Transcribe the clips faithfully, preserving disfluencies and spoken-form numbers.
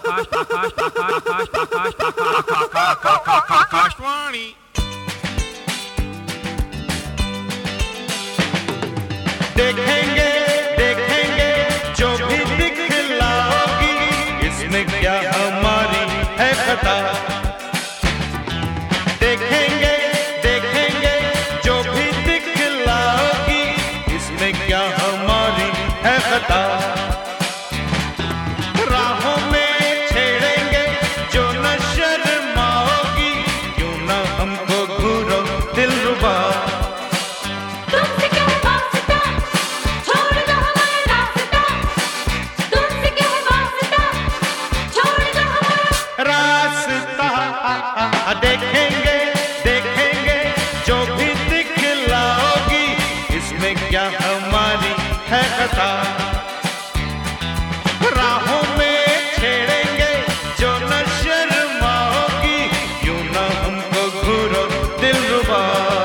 आकाशवाणी। देखेंगे देखेंगे जो भी दिखलाओगी, इसमें क्या हमारी है खता। देखेंगे देखेंगे जो भी दिखलाओगी, इसमें क्या हमारी है खता। राहों में छेड़ेंगे जो न शर्माओगी, क्यों न हमको घूरो दिलरुबा। देखेंगे देखेंगे जो भी दिखलाओगी, इसमें क्या हमारी है खता। राहों में छेड़ेंगे जो न शर्माओगी, क्यों न हमको घूरो दिलरुबा।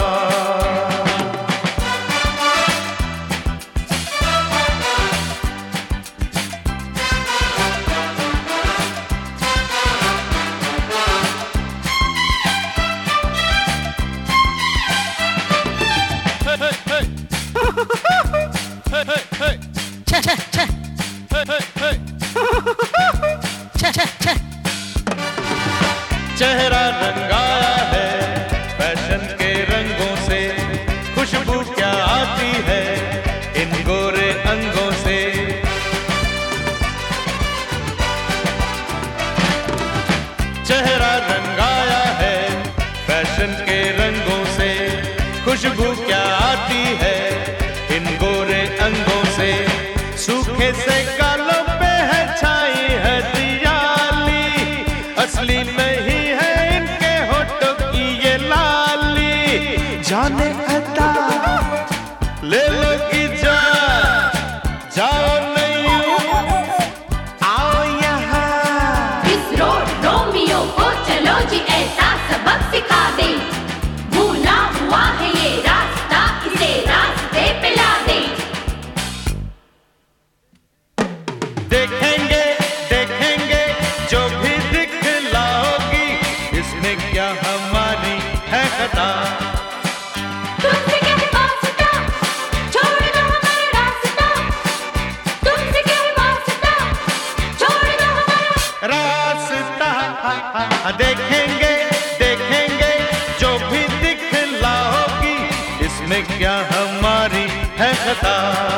चेहरा रंगाया है फैशन के रंगों से, खुशबू क्या आती है इन गोरे अंगों से। चेहरा रंगाया है फैशन के रंगों से, खुशबू क्या आती है इन गोरे अंगों से। सूखे से गालों पे है छाई है दियाली, असली नहीं है इनके होठों की ये लाली। जाने अदा ले लो की जान, जाओ नहीं आओ यहाँ। इस रोड रोमियो को चलो जी ऐसा सबक सिखा दे, भूला हुआ है ये रास्ता इसे रास्ते पे ला दे। देखेंगे देखेंगे जो भी दिखलाओगी, इसमें क्या हमारी है खता। तुमसे क्या है वास्ता, छोड़ दो हमारा रास्ता। तुमसे क्या है वास्ता, छोड़ दो हमारा रास्ता। देखेंगे देखेंगे जो भी दिखलाओगी, इसमें क्या हमारी है खता।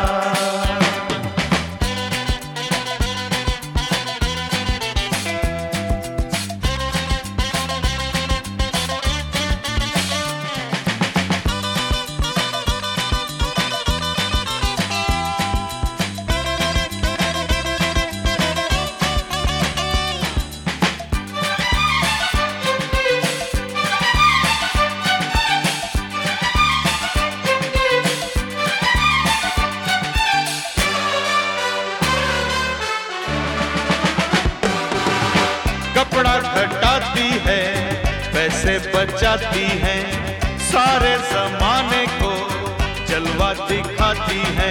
कपड़ा घटाती है पैसे बचाती है, सारे जमाने को जलवा दिखाती है।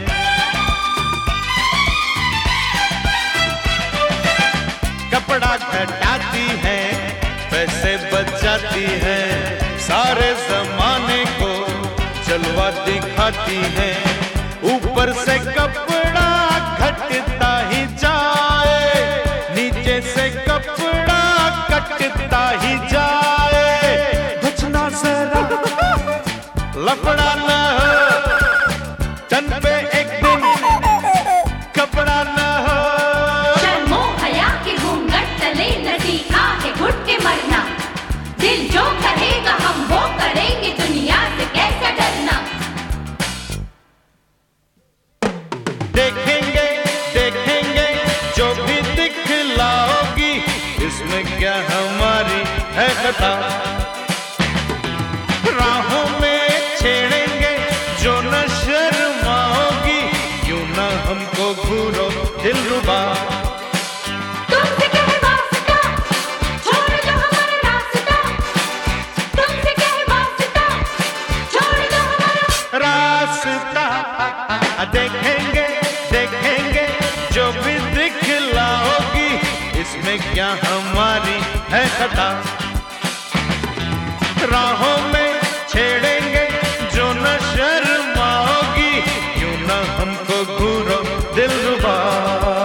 कपड़ा घटाती है पैसे बचाती है, सारे जमाने को जलवा दिखाती है। ऊपर से कपड़ा घटता ही जाए, नीचे से कपड़ा कटता ही जाए। बचना जरा लफड़ा न हो, तन पे एक दिन कपड़ा न हो। शर्मो हया के घूंघट तले नदी आहे घुट के मरना, दिल जो कहेगा हम वो करेंगे, दुनिया से कैसा डरना। देखेंगे देखेंगे जो भी दिखलाओगी, इसमें क्या हमारी है खता। राहों में छेड़ेंगे जो न शर्माओगी, क्यों न हमको घूरो दिलरुबा। तुमसे क्या है वास्ता, छोड़ दो हमारा रास्ता। तुमसे क्या है वास्ता, छोड़ दो हमारा रास्ता। देखेंगे देखेंगे जो भी दिखलाओगी, इसमें क्या हमारी है खता। राहों में छेड़ेंगे जो न शर्माओगी, क्यों न हमको घूरो दिलरुबा।